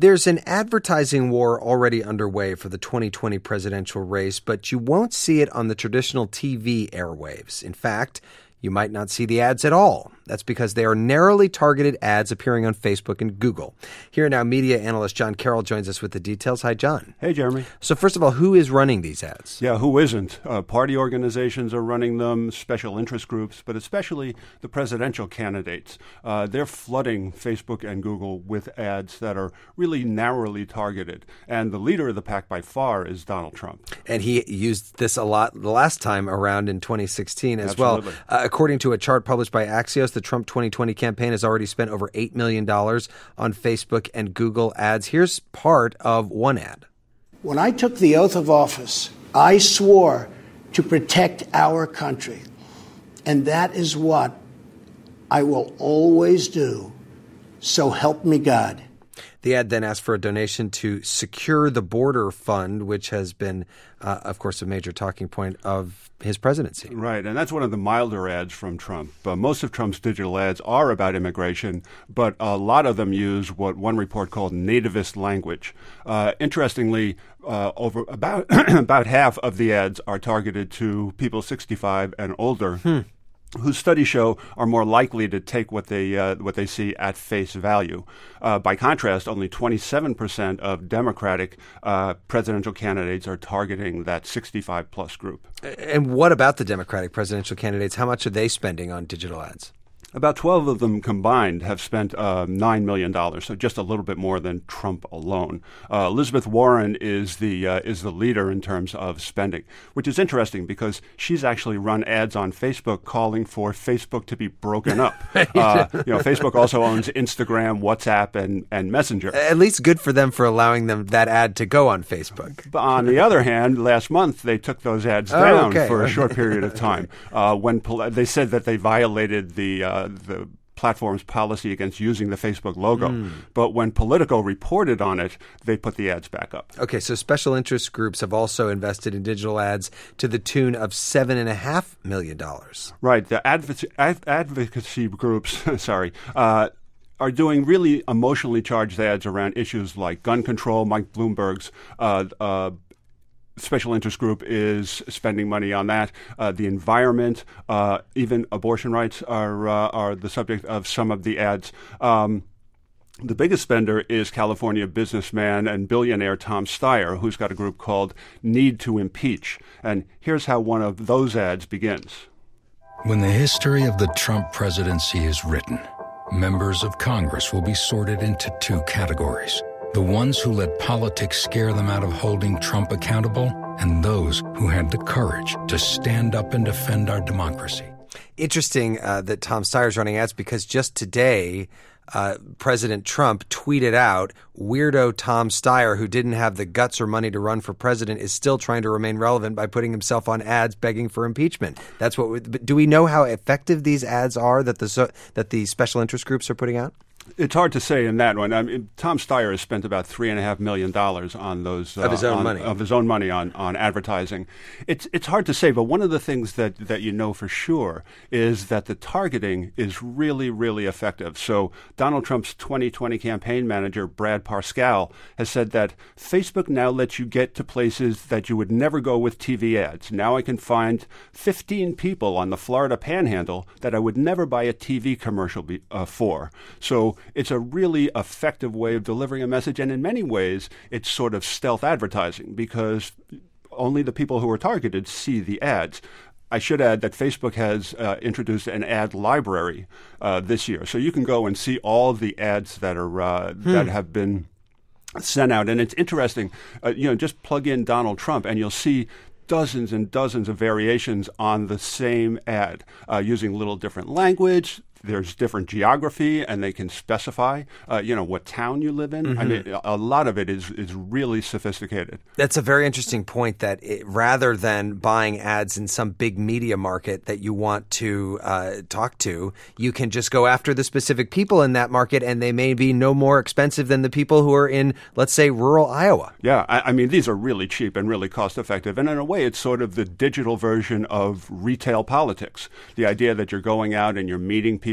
There's an advertising war already underway for the 2020 presidential race, but you won't see it on the traditional TV airwaves. In fact, you might not see the ads at all. That's because they are narrowly targeted ads appearing on Facebook and Google. Here now, media analyst John Carroll joins us with the details. Hi, John. Hey, Jeremy. So first of all, who is running these ads? Yeah, who isn't? Party organizations are running them, special interest groups, but especially the presidential candidates. They're flooding Facebook and Google with ads that are really narrowly targeted. And the leader of the pack by far is Donald Trump. And he used this a lot the last time around in 2016 as Absolutely. well. According to a chart published by Axios, the Trump 2020 campaign has already spent over $8 million on Facebook and Google ads. Here's part of one ad. When I took the oath of office, I swore to protect our country. And that is what I will always do. So help me God. The ad then asked for a donation to Secure the Border Fund, which has been, of course, a major talking point of his presidency. Right, and that's one of the milder ads from Trump. Most of Trump's digital ads are about immigration, but a lot of them use what one report called nativist language. Interestingly, over about about half of the ads are targeted to people 65 and older. Whose studies show are more likely to take what they see at face value. By contrast, only 27% of Democratic presidential candidates are targeting that 65-plus group. And what about the Democratic presidential candidates? How much are they spending on digital ads? About 12 of them combined have spent $9 million, so just a little bit more than Trump alone. Elizabeth Warren is the leader in terms of spending, which is interesting because she's actually run ads on Facebook calling for Facebook to be broken up. Facebook also owns Instagram, WhatsApp, and Messenger. At least good for them for allowing that ad to go on Facebook. But on the other hand, last month they took those ads down for a short period of time when they said that they violated the platform's policy against using the Facebook logo. But when Politico reported on it, they put the ads back up. Okay, so special interest groups have also invested in digital ads to the tune of $7.5 million. Right. The advocacy groups, are doing really emotionally charged ads around issues like gun control. Mike Bloomberg's special interest group is spending money on that. The environment, even abortion rights are the subject of some of the ads. The biggest spender is California businessman and billionaire Tom Steyer, who's got a group called Need to Impeach. And here's how one of those ads begins. When the history of the Trump presidency is written, members of Congress will be sorted into two categories. The ones who let politics scare them out of holding Trump accountable, and those who had the courage to stand up and defend our democracy. Interesting that Tom Steyer's running ads because just today, President Trump tweeted out, weirdo Tom Steyer, who didn't have the guts or money to run for president, is still trying to remain relevant by putting himself on ads begging for impeachment. That's what. Do we know how effective these ads are that the special interest groups are putting out? It's hard to say in that one. I mean, Tom Steyer has spent about $3.5 million on those of his own money on advertising. It's hard to say, but one of the things that you know for sure is that the targeting is really, really effective. So Donald Trump's 2020 campaign manager, Brad Parscale, has said that Facebook now lets you get to places that you would never go with TV ads. Now I can find 15 people on the Florida Panhandle that I would never buy a TV commercial for. So it's a really effective way of delivering a message, and in many ways, it's sort of stealth advertising because only the people who are targeted see the ads. I should add that Facebook has introduced an ad library this year, so you can go and see all of the ads that are that have been sent out, and it's interesting. Just plug in Donald Trump, and you'll see dozens and dozens of variations on the same ad using a little different language. There's different geography, and they can specify, what town you live in. I mean, a lot of it is really sophisticated. That's a very interesting point that rather than buying ads in some big media market that you want to talk to, you can just go after the specific people in that market, and they may be no more expensive than the people who are in, let's say, rural Iowa. Yeah, I mean, these are really cheap and really cost effective. And in a way, it's sort of the digital version of retail politics. The idea that you're going out and you're meeting people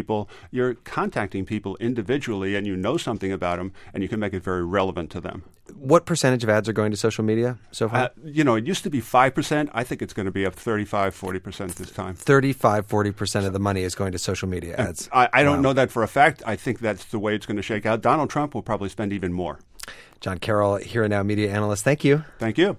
people, you're contacting people individually and you know something about them and you can make it very relevant to them. What percentage of ads are going to social media so far? It used to be 5%. I think it's going to be up 35-40% this time. 35-40% of the money is going to social media ads. I don't know that for a fact. I think that's the way it's going to shake out. Donald Trump will probably spend even more. John Carroll, Here and Now media analyst. Thank you. Thank you.